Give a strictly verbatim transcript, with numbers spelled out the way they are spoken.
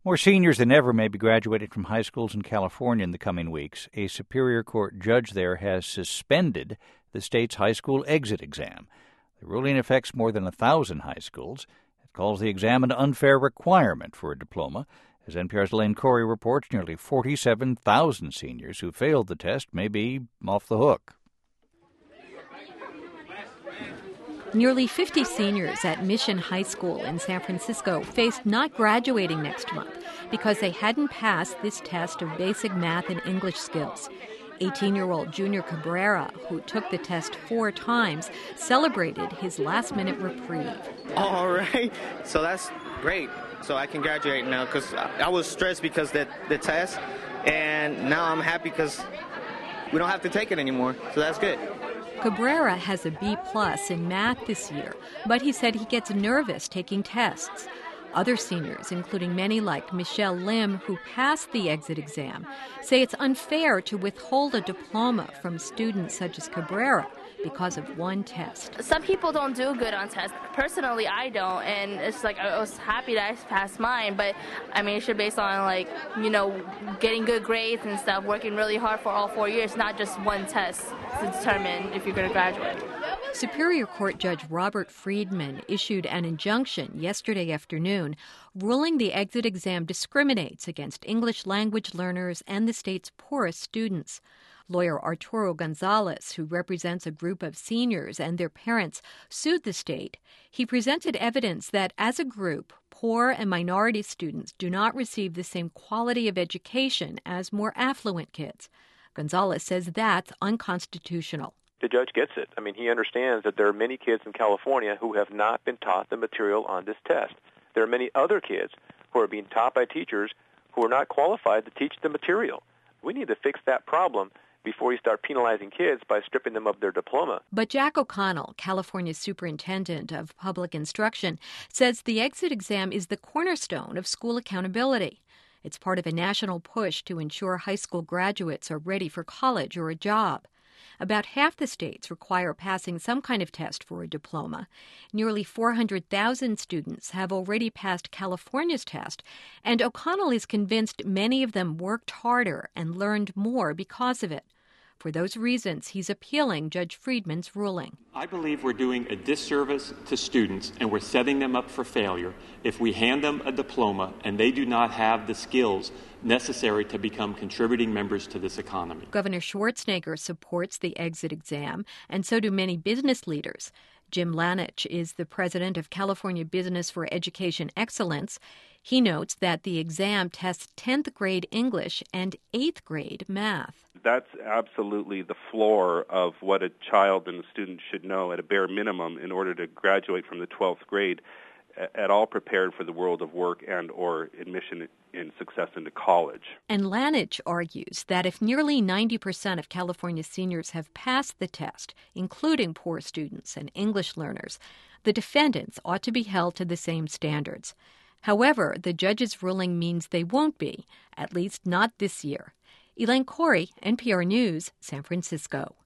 More seniors than ever may be graduating from high schools in California in the coming weeks. A Superior Court judge there has suspended the state's high school exit exam. The ruling affects more than a thousand high schools. It calls the exam an unfair requirement for a diploma. As N P R's Elaine Corey reports, nearly forty-seven thousand seniors who failed the test may be off the hook. Nearly fifty seniors at Mission High School in San Francisco faced not graduating next month because they hadn't passed this test of basic math and English skills. eighteen-year-old Junior Cabrera, who took the test four times, celebrated his last-minute reprieve. All right, so that's great. So I can graduate now because I was stressed because of the, the test, and now I'm happy because we don't have to take it anymore, so that's good. Cabrera has a B plus in math this year, but he said he gets nervous taking tests. Other seniors, including many like Michelle Lim, who passed the exit exam, say it's unfair to withhold a diploma from students such as Cabrera because of one test. Some people don't do good on tests. Personally, I don't, and it's like I was happy that I passed mine, but I mean, it should be based on like, you know, getting good grades and stuff, working really hard for all four years, not just one test to determine if you're going to graduate. Superior Court Judge Robert Friedman issued an injunction yesterday afternoon ruling the exit exam discriminates against English language learners and the state's poorest students. Lawyer Arturo Gonzalez, who represents a group of seniors and their parents, sued the state. He presented evidence that, as a group, poor and minority students do not receive the same quality of education as more affluent kids. Gonzalez says that's unconstitutional. The judge gets it. I mean, he understands that there are many kids in California who have not been taught the material on this test. There are many other kids who are being taught by teachers who are not qualified to teach the material. We need to fix that problem before you start penalizing kids by stripping them of their diploma. But Jack O'Connell, California's superintendent of public instruction, says the exit exam is the cornerstone of school accountability. It's part of a national push to ensure high school graduates are ready for college or a job. About half the states require passing some kind of test for a diploma. Nearly four hundred thousand students have already passed California's test, and O'Connell is convinced many of them worked harder and learned more because of it. For those reasons, he's appealing Judge Friedman's ruling. I believe we're doing a disservice to students and we're setting them up for failure if we hand them a diploma and they do not have the skills necessary to become contributing members to this economy. Governor Schwarzenegger supports the exit exam, and so do many business leaders. Jim Lanich is the president of California Business for Education Excellence. He notes that the exam tests tenth grade English and eighth grade math. That's absolutely the floor of what a child and a student should know at a bare minimum in order to graduate from the twelfth grade at all prepared for the world of work and or admission in success into college. And Lanich argues that if nearly ninety percent of California seniors have passed the test, including poor students and English learners, the defendants ought to be held to the same standards. However, the judge's ruling means they won't be, at least not this year. Elaine Corey, N P R News, San Francisco.